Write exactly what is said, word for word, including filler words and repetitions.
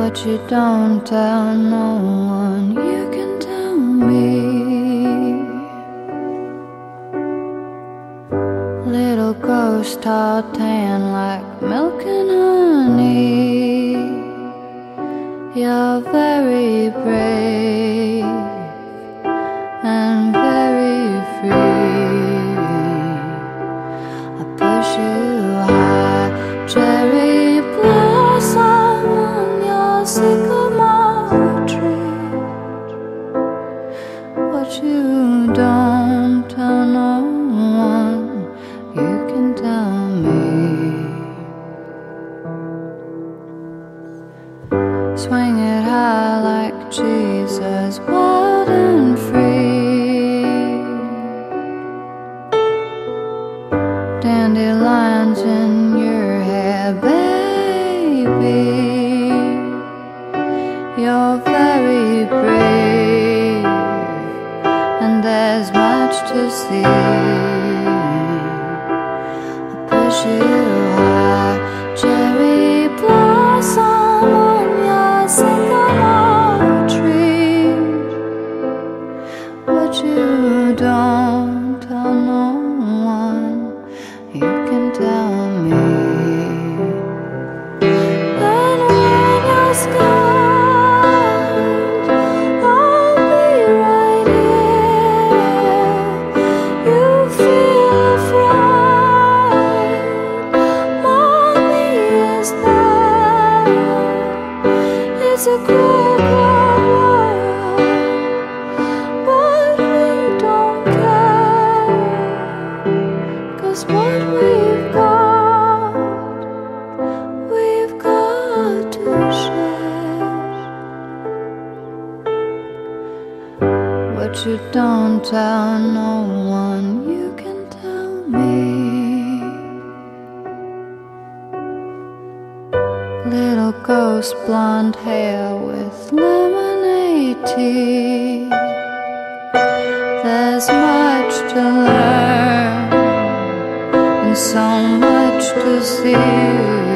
What you don't tell no one, you can tell me. Little ghost all tan like milk and honey. You're very brave and very free. I push you high, cherry blossom on your sycamore tree. What you don't tell no one, you can tell me. Swing it high like Jesus, wild and free. Dandelions in your hair, baby. You're very brave, and there's much to see. I push you high, cherry blossom on your sycamore tree. What you don't tell no one, you can tell me. And when you're scared, I'll be right here. You feel afraid, mommy is there. It's a cruel, cruel world, but we don't care. 'Cause what we've got, we've got to share. What you don't tell no one, you can tell me. Little ghost blonde hair with lemonade tea. There's much to learn and so much to see.